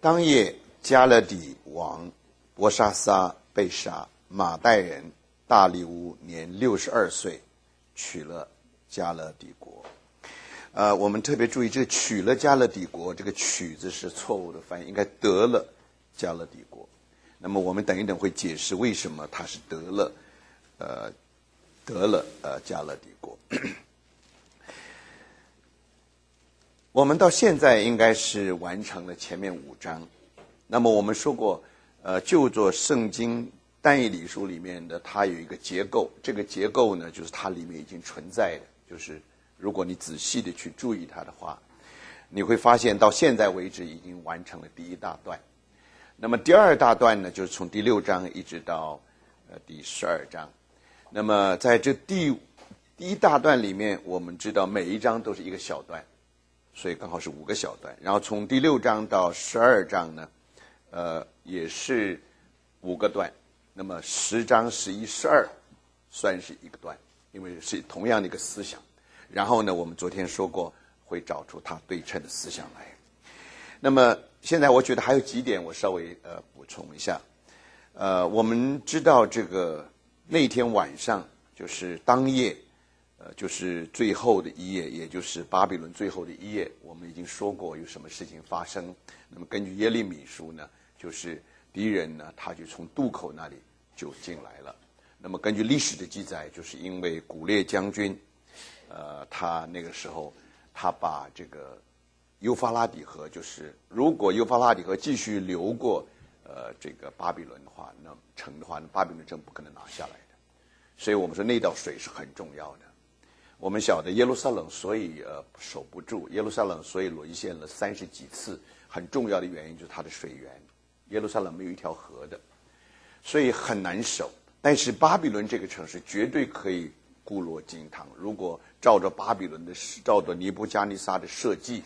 当夜加勒底王伯沙撒被杀，马代人大利乌年62岁，取了加勒底国。我们特别注意这个取了加勒底国，这个取字是错误的翻译，应该得了加勒底国。那么我们等一等会解释为什么他是得了加勒底国。我们到现在应该是完成了前面5章。那么我们说过，就做圣经但以理书里面的，它有一个结构，这个结构呢，就是它里面已经存在的，就是如果你仔细的去注意它的话，你会发现到现在为止已经完成了第1大段。那么第2大段呢，就是从第6章一直到第12章。那么在这第1大段里面，我们知道每一章都是一个小段，所以刚好是5个小段。然后从第6章到12章呢，也是5个段。那么10章、11、12算是一个段，因为是同样的一个思想。然后呢，我们昨天说过会找出它对称的思想来。那么现在我觉得还有几点我稍微补充一下。我们知道这个那天晚上就是当夜，就是最后的一夜，也就是巴比伦最后的一夜，我们已经说过有什么事情发生。那么根据耶利米书呢，就是敌人呢他就从渡口那里就进来了。那么根据历史的记载，就是因为古列将军他那个时候他把这个幼发拉底河，就是如果幼发拉底河继续流过这个巴比伦的话，那城的话，巴比伦城不可能拿下来的。所以我们说那道水是很重要的。我们晓得耶路撒冷所以守不住，耶路撒冷所以沦陷了30几次，很重要的原因就是它的水源。耶路撒冷没有一条河的，所以很难守。但是巴比伦这个城市绝对可以固若金汤，如果照着巴比伦的，照着尼布加尼撒的设计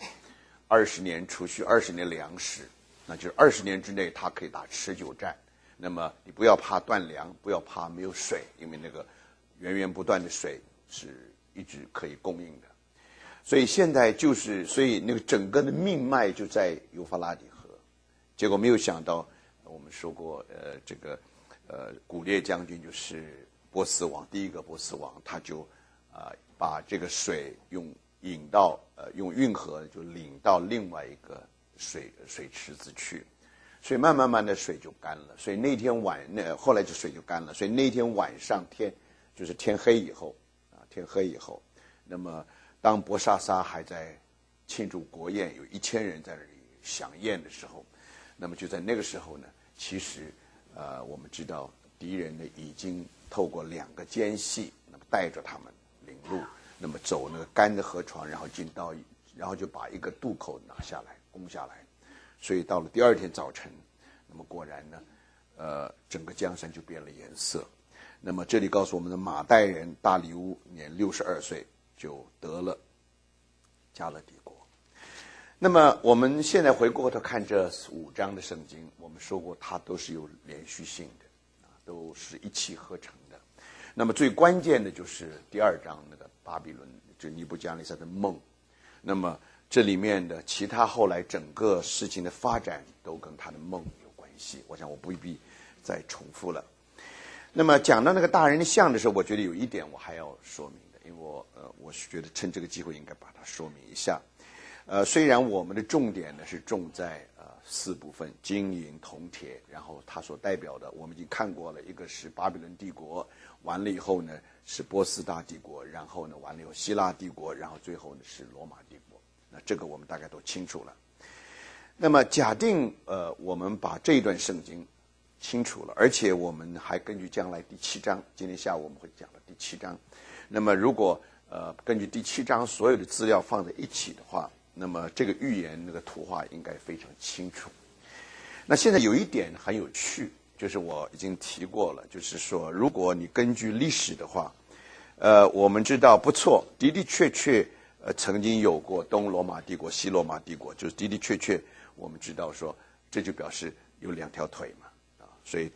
，20年储蓄20年粮食，那就是20年之内它可以打持久战。那么你不要怕断粮，不要怕没有水，因为那个源源不断的水是一直可以供应的。所以现在就是，所以那个整个的命脉就在幼发拉底河。结果没有想到，我们说过，这个古列将军就是波斯王，第一个波斯王，他就把这个水用运河就领到另外一个水池子去，所以慢慢的水就干了。所以那天后来就水就干了。所以那天晚上就是天黑以后，那么当伯沙撒还在庆祝国宴，有1000人在那里享宴的时候，那么就在那个时候呢，其实我们知道敌人呢已经透过2个奸细，那么带着他们领路，那么走那个干的河床，然后就把一个渡口拿下来，攻下来。所以到了第2天早晨，那么果然呢，整个江山就变了颜色。那么这里告诉我们的马代人大利乌年62岁就得了加勒底国。那么我们现在回过头看这5章的圣经，我们说过它都是有连续性的，都是一气呵成的。那么最关键的就是第2章那个巴比伦，就尼布加尼撒的梦。那么这里面的其他后来整个事情的发展都跟他的梦有关系，我想我不必再重复了。那么讲到那个大人的像的时候，我觉得有一点我还要说明的，因为我是觉得趁这个机会应该把它说明一下。虽然我们的重点呢是重在4部分：金银铜铁，然后它所代表的我们已经看过了，一个是巴比伦帝国，完了以后呢是波斯大帝国，然后呢完了以后希腊帝国，然后最后呢是罗马帝国。那这个我们大概都清楚了。那么假定我们把这一段圣经清楚了，而且我们还根据将来第7章，今天下午我们会讲的第7章。那么如果根据第7章所有的资料放在一起的话，那么这个预言那个图画应该非常清楚。那现在有一点很有趣，就是我已经提过了，就是说如果你根据历史的话，我们知道不错，的的确确曾经有过东罗马帝国、西罗马帝国，就是的的确确我们知道说这就表示有2条腿嘛，所以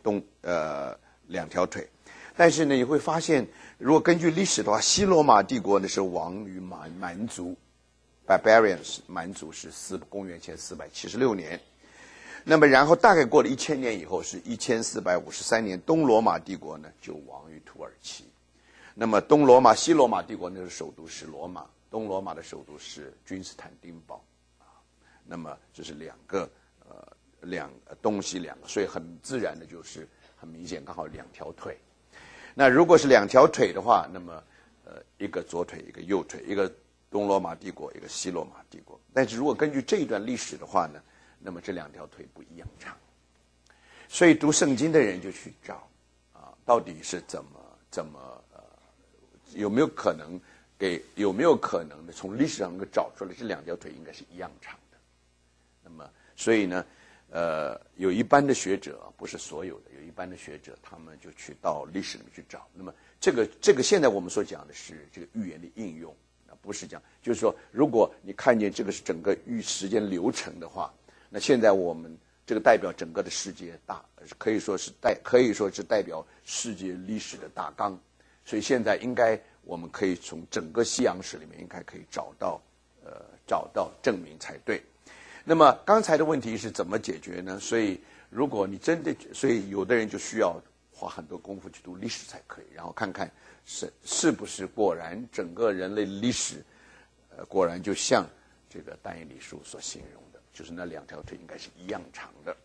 2条腿。但是呢你会发现，如果根据历史的话，西罗马帝国呢是亡于蛮族 barbarians， 蛮族是公元前476年。 那么然后大概过了1000年以后，是1453年，东罗马帝国呢就亡于土耳其。那么东罗马、西罗马帝国那个首都是罗马，东罗马的首都是君士坦丁堡啊。那么这是东西两个，所以很自然的就是很明显，刚好2条腿。那如果是2条腿的话，那么一个左腿一个右腿，一个东罗马帝国一个西罗马帝国。但是如果根据这一段历史的话呢，那么这2条腿不一样长。所以读圣经的人就去找啊，到底是怎么有没有可能的从历史上能够找出来这2条腿应该是一样长的。那么所以呢有一般的学者，不是所有的，有一般的学者他们就去到历史里面去找。那么这个现在我们所讲的是这个预言的应用，不是讲就是说如果你看见这个是整个时间流程的话，那现在我们这个代表整个的世界可以说是代表世界历史的大纲。所以现在应该我们可以从整个西洋史里面应该可以找到证明才对。那么刚才的问题是怎么解决呢？所以如果你真的，所以有的人就需要花很多功夫去读历史才可以，然后看看是不是果然整个人类历史果然就像这个但以理书所形容的，就是那2条腿应该是一样长的。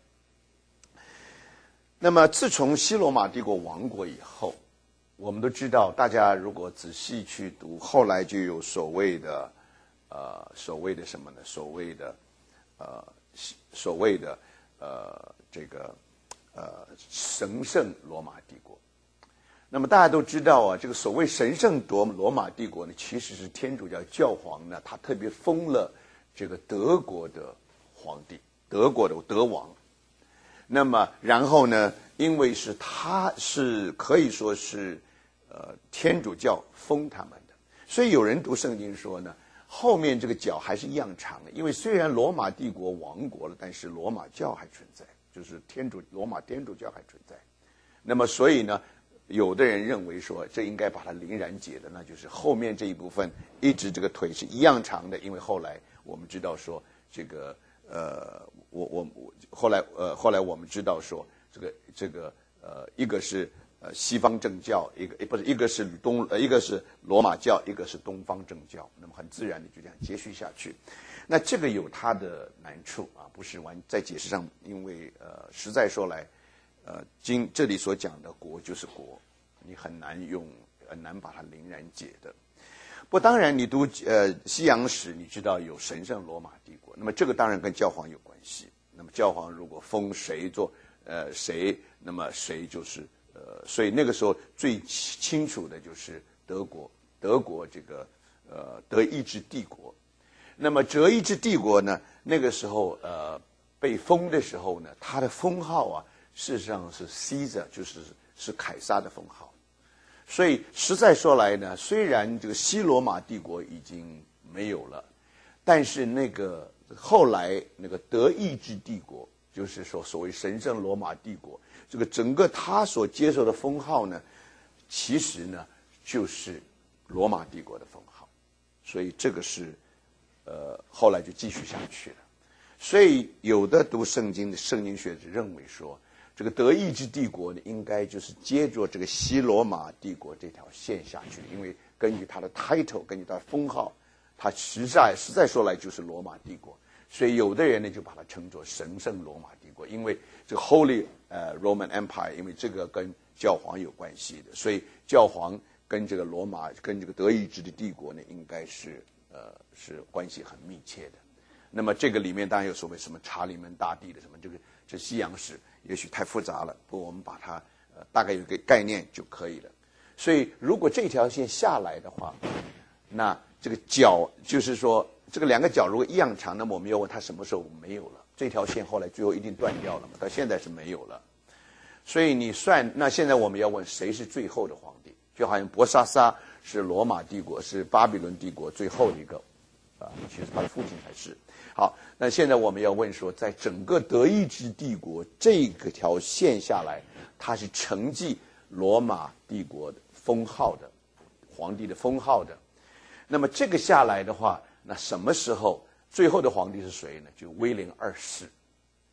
那么自从西罗马帝国亡国以后，我们都知道，大家如果仔细去读，后来就有所谓的什么呢？所谓的神圣罗马帝国。那么大家都知道啊，这个所谓神圣罗马帝国呢，其实是天主教教皇呢，他特别封了这个德国的皇帝，德国的德王。那么然后呢，因为他是可以说是天主教封他们的，所以有人读圣经说呢，后面这个脚还是一样长的，因为虽然罗马帝国亡国了，但是罗马教还存在，就是罗马天主教还存在。那么所以呢，有的人认为说这应该把它凌然解的，那就是后面这一部分一直这个腿是一样长的，因为后来我们知道说这个后来我们知道说一个是西方正教，一个是罗马教，一个是东方正教，那么很自然的就这样接续下去。那这个有它的难处啊，不是在解释上，因为实在说来，这里所讲的国就是国，你很难把它凌然解的。不，当然你读西洋史，你知道有神圣罗马帝国，那么这个当然跟教皇有关系。那么教皇如果封谁做谁，那么谁就是所以那个时候最清楚的就是德国这个德意志帝国。那么德意志帝国呢，那个时候被封的时候呢，它的封号啊，事实上是 Caesar， 是凯撒的封号。所以实在说来呢，虽然这个西罗马帝国已经没有了，但是那个后来那个德意志帝国，就是说所谓神圣罗马帝国，这个整个他所接受的封号呢，其实呢就是罗马帝国的封号。所以这个是后来就继续下去了。所以有的读圣经的圣经学者认为说，这个德意志帝国呢，应该就是接着这个西罗马帝国这条线下去，因为根据它的 title， 根据它的封号，它实在说来就是罗马帝国。所以有的人呢就把它称作神圣罗马帝国，因为这个 Holy Roman Empire， 因为这个跟教皇有关系的，所以教皇跟这个罗马跟这个德意志的帝国呢，应该是关系很密切的。那么这个里面当然有所谓什么查理门大帝的什么这西洋史也许太复杂了，不过我们把它大概有个概念就可以了。所以如果这条线下来的话，那这个角就是说这个2个角如果一样长，那么我们要问它什么时候没有了？这条线后来最后一定断掉了嘛？到现在是没有了。所以你算，那现在我们要问谁是最后的皇帝？就好像伯沙撒是罗马帝国，是巴比伦帝国最后一个其实他的父亲才是。好，那现在我们要问说，在整个德意志帝国这个条线下来，它是承继罗马帝国的封号的皇帝的封号的。那么这个下来的话，那什么时候最后的皇帝是谁呢？就威廉2世。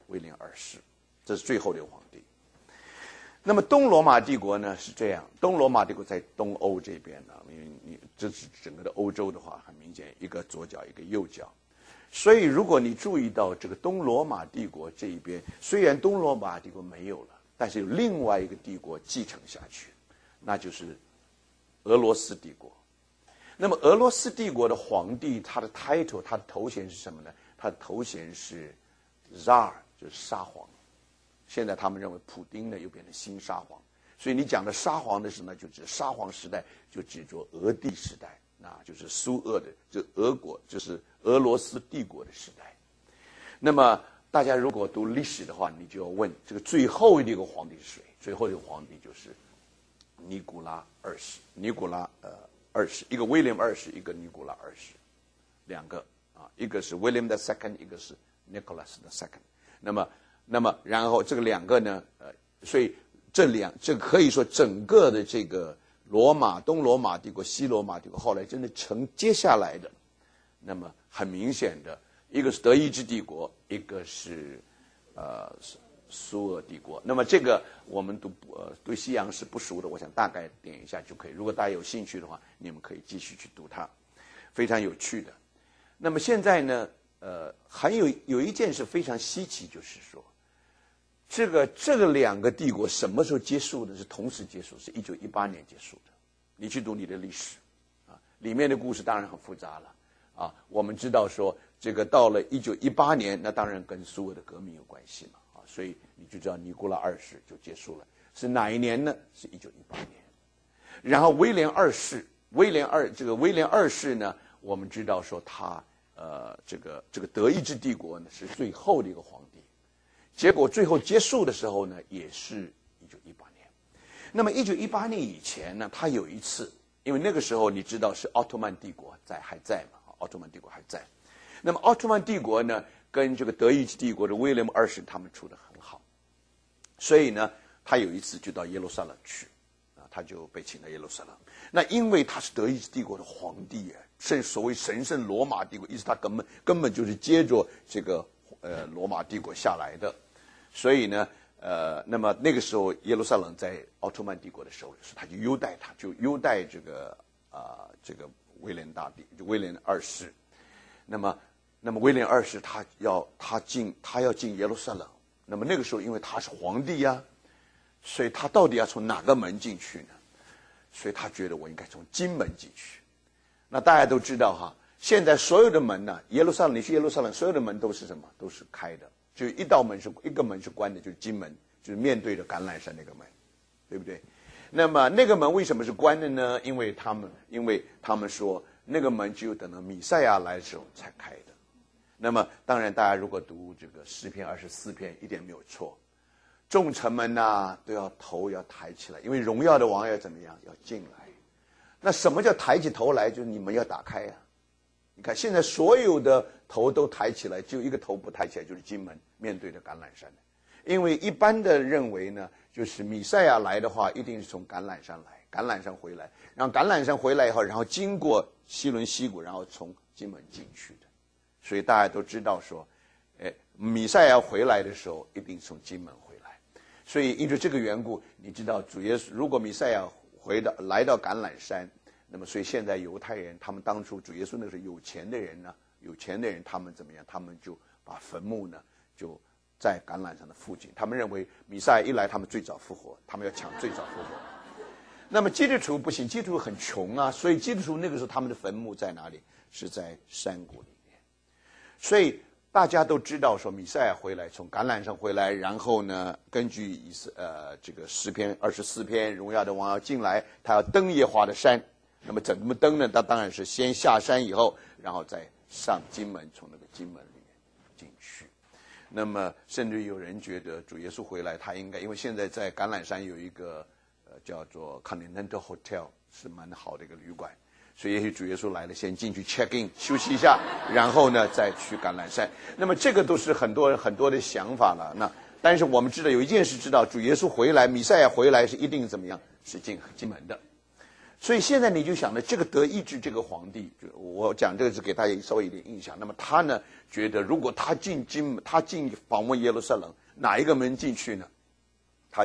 威廉二世，这是最后的一个皇帝。那么东罗马帝国呢是这样，东罗马帝国在东欧这边呢，因为你这是整个的欧洲的话，很明显一个左脚一个右脚，所以如果你注意到这个东罗马帝国这一边，虽然东罗马帝国没有了，但是有另外一个帝国继承下去，那就是俄罗斯帝国。那么俄罗斯帝国的皇帝，他的 title， 他的头衔是什么呢？他的头衔是 Tsar， 就是沙皇。现在他们认为普丁呢又变成新沙皇，所以你讲的沙皇的时候呢，就指沙皇时代，就指着俄帝时代，那就是苏俄的，就俄国，就是俄罗斯帝国的时代。那么大家如果读历史的话，你就要问这个最后一个皇帝是谁？最后一个皇帝就是尼古拉二世，二世，一个威廉二世，一个尼古拉二世，两个啊，一个是 William the Second， 一个是 Nicholas the Second。那么然后这个两个呢，所以这可以说整个的这个东罗马帝国、西罗马帝国后来真的接下来的，那么很明显的一个是德意志帝国，一个是苏俄帝国。那么这个我们对西洋史不熟的，我想大概点一下就可以。如果大家有兴趣的话，你们可以继续去读它，非常有趣的。那么现在呢，还有一件事非常稀奇，就是说，这个两个帝国什么时候结束的？是同时结束，是1918年结束的。你去读你的历史，啊，里面的故事当然很复杂了，啊，我们知道说这个到了1918年，那当然跟苏俄的革命有关系嘛，啊，所以你就知道尼古拉二世就结束了。是哪一年呢？是1918年。然后威廉二世呢，我们知道说他这个德意志帝国呢是最后的一个皇帝。结果最后结束的时候呢，也是1918年。那么1918年以前呢，他有一次，因为那个时候你知道是奥特曼帝国还在嘛，奥特曼帝国还在。那么奥特曼帝国呢，跟这个德意志帝国的威廉二世他们处得很好，所以呢，他有一次就到耶路撒冷去，啊，他就被请到耶路撒冷。那因为他是德意志帝国的皇帝啊，所谓神圣罗马帝国，意思他根本就是接着这个罗马帝国下来的。所以呢，那么那个时候耶路撒冷在奥特曼帝国的手里，他就优待这个威廉二世。那么威廉二世他要进耶路撒冷，那么那个时候因为他是皇帝啊，所以他到底要从哪个门进去呢？所以他觉得我应该从金门进去。那大家都知道哈，现在所有的门呢，你去耶路撒冷，所有的门都是什么？都是开的。就一个门是关的，就是金门，就是面对着橄榄山那个门，对不对？那么那个门为什么是关的呢？因为他们说那个门只有等到弥赛亚来的时候才开的。那么当然，大家如果读这个诗篇24篇，一点没有错。众臣们呐，头要抬起来，因为荣耀的王要怎么样？要进来。那什么叫抬起头来？就是你们要打开呀。你看现在所有的头都抬起来，只有一个头不抬起来，就是金门面对着橄榄山的。因为一般的认为呢，就是弥赛亚来的话，一定是从橄榄山来，橄榄山回来，然后橄榄山回来以后，然后经过西伦西谷，然后从金门进去的。所以大家都知道说，弥赛亚回来的时候，一定从金门回来。所以因为这个缘故，你知道主耶稣如果弥赛亚来到橄榄山，那么所以现在犹太人他们当初主耶稣那是有钱的人他们怎么样？他们就把坟墓呢就在橄榄山的附近，他们认为弥赛亚一来，他们最早复活，他们要抢最早复活。那么基督徒不行，基督徒很穷啊，所以基督徒那个时候他们的坟墓在哪里？是在山谷里面。所以大家都知道说弥赛亚回来，从橄榄山回来，然后呢，根据这个诗篇24篇，荣耀的王要进来，他要登耶和华的山。那么怎么登呢？他当然是先下山以后，然后再上金门，从那个金门里面进去。那么甚至有人觉得主耶稣回来，他应该，因为现在在橄榄山有一个叫做 Continental Hotel， 是蛮好的一个旅馆，所以也许主耶稣来了，先进去 check in 休息一下，然后呢再去橄榄山。那么这个都是很多的想法了。那但是我们知道有一件事，知道主耶稣回来，弥赛亚回来是一定怎么样？是进金门的。 所以现在你就想着这个得医治这个皇帝，我讲这个是给大家稍微一点印象。那么他呢觉得，如果他进访问耶路撒冷，哪一个门进去呢？